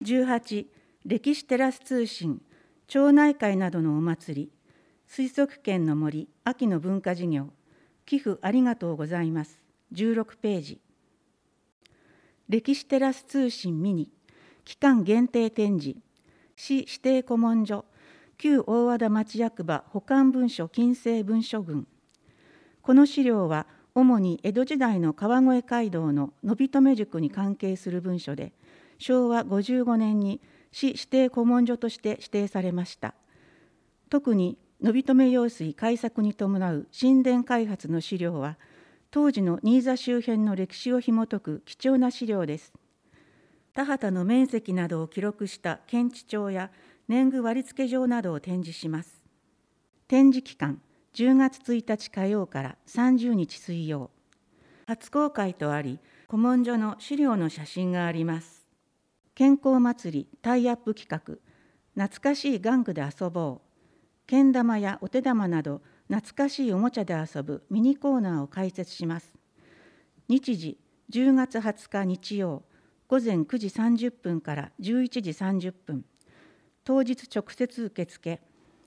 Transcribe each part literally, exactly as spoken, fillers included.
じゅうはち、歴史テラス通信、町内会などのお祭り、水族館の森、秋の文化事業、寄付ありがとうございます。じゅうろくページ。歴史テラス通信ミニ、期間限定展示、市指定古文書、旧大和田町役場保管文書近世文書群。この資料は、主に江戸時代の川越街道の信留宿に関係する文書で、しょうわごじゅうごねんに市指定古文書として指定されました。特に信留用水開削に伴う新田開発の資料は、当時の新座周辺の歴史を紐解く貴重な資料です。田畑の面積などを記録した検地帳や年貢割付状などを展示します。展示期間、じゅうがつついたち火曜からさんじゅうにち水曜。初公開とあり、古文書の資料の写真があります。健康祭りタイアップ企画、懐かしい玩具で遊ぼう。けん玉やお手玉など懐かしいおもちゃで遊ぶミニコーナーを開設します。日時、じゅうがつはつか日曜、午前くじさんじゅっぷんからじゅういちじさんじゅっぷん。当日直接受付。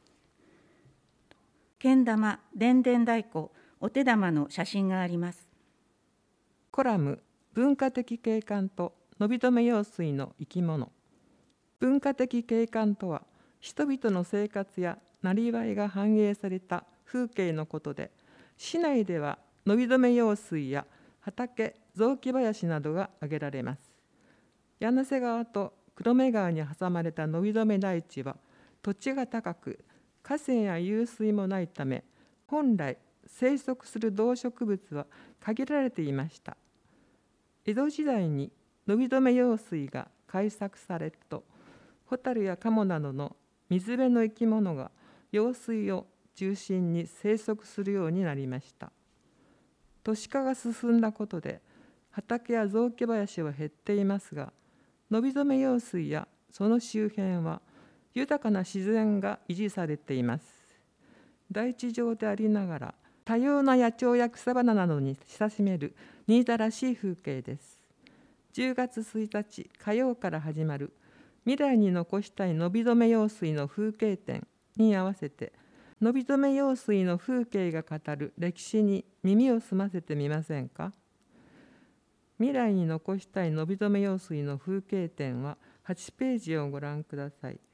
けん玉、でんでん太鼓、お手玉の写真があります。 コラム、文化的景観と信留用水の生き物。文化的景観とは、人々の生活やなりわいが反映された風景のことで、市内では信留用水や畑、雑木林などが挙げられます。柳瀬川と黒目川に挟まれた信留台地は、土地が高く、河川や湧水もないため、本来生息する動植物は限られていました。江戸時代に信留用水が開削されると、ホタルやカモなどの水辺の生き物が用水を中心に生息するようになりました。都市化が進んだことで、畑や雑木林は減っていますが、信留用水やその周辺は豊かな自然が維持されています。大地上でありながら、多様な野鳥や草花などに親しめる新座らしい風景です。じゅうがつついたち火曜から始まる未来に残したい信留用水の風景展に合わせて、信留用水の風景が語る歴史に耳を澄ませてみませんか。未来に残したい信留用水の風景展ははちページをご覧ください。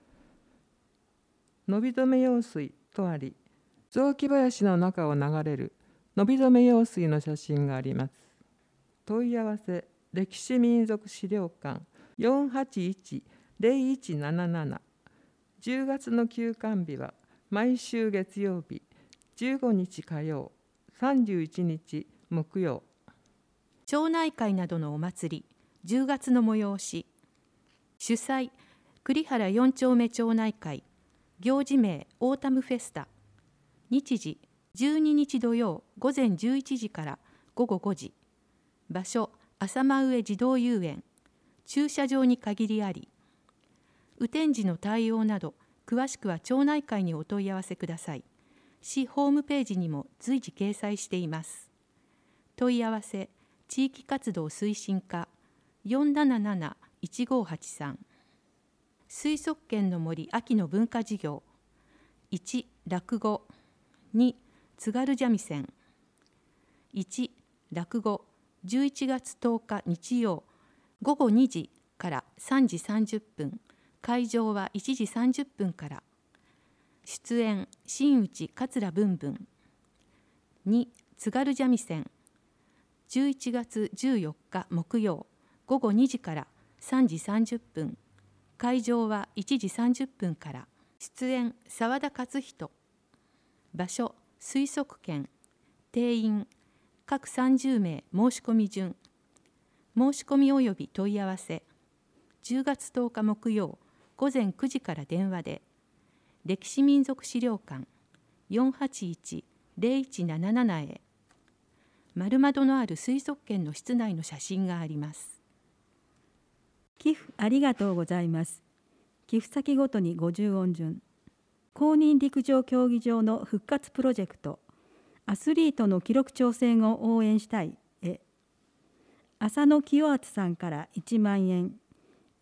信留用水とあり、雑木林の中を流れる信留用水の写真があります。問い合わせ、歴史民俗資料館 よんはちいちゼロいちなななな。じゅうがつの休館日は毎週月曜日、じゅうごにち火曜、さんじゅういちにち木曜。 町内会などのお祭り、じゅうがつの催し。主催、栗原よん丁目町内会。行事名、オータムフェスタ。日時、じゅうににち土曜午前じゅういちじからごごごじ。場所、浅間上児童遊園。駐車場に限りあり。雨天時の対応など、詳しくは町内会にお問い合わせください。市ホームページにも随時掲載しています。問い合わせ、地域活動推進課 よんなななないちごはちさん。水族館の森秋の文化事業。いち、落語。に、津軽三味線。いち、落語じゅういちがつとおか日曜ごごにじからさんじさんじゅっぷん、会場はいちじさんじゅっぷんから。出演、真打桂文文。に、津軽三味線じゅういちがつじゅうよっか木曜ごごにじからさんじさんじゅっぷん、会場はいちじさんじゅっぷんから。出演、澤田勝人。場所、水族館。定員、各さんじゅうめい申し込み順。申し込み及び問い合わせ、じゅうがつとおか木曜午前くじから電話で、歴史民俗資料館 よんはちいちゼロいちなななな へ。丸窓のある水族館の室内の写真があります。 寄付ありがとうございます。寄付先ごとにごじゅう音順。公認陸上競技場の復活プロジェクト、アスリートの記録挑戦を応援したいへ。浅野清敦さんからいちまんえん、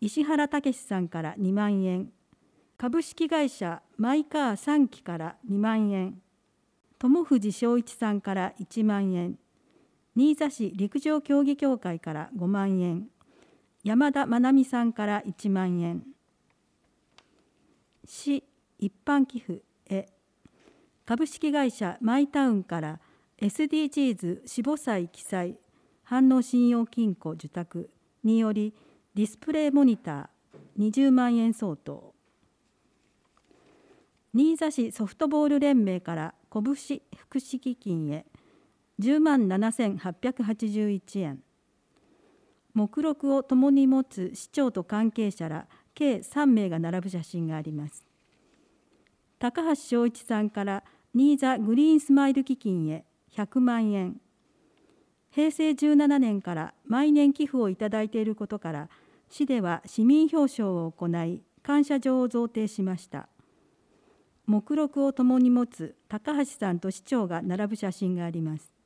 石原武さんからにまんえん、株式会社マイカーさんきからにまんえん、友藤昭一さんからいちまんえん、新座市陸上競技協会からごまんえん、山田真奈美さんからいちまんえん。市一般寄付へ、株式会社マイタウンから エスディージーズ 死母祭記載反応信用金庫受託によりディスプレイモニターにじゅうまんえん相当。新座市ソフトボール連盟から拳福祉基金へじゅうまんななせんはっぴゃくはちじゅういちえん。目録を共に持つ市長と関係者ら計さんめいが並ぶ写真があります。高橋昭一さんから新座グリーンスマイル基金へひゃくまんえん。へいせいじゅうななねんから毎年寄付をいただいていることから市では市民表彰を行い感謝状を贈呈しました。目録を共に持つ高橋さんと市長が並ぶ写真があります。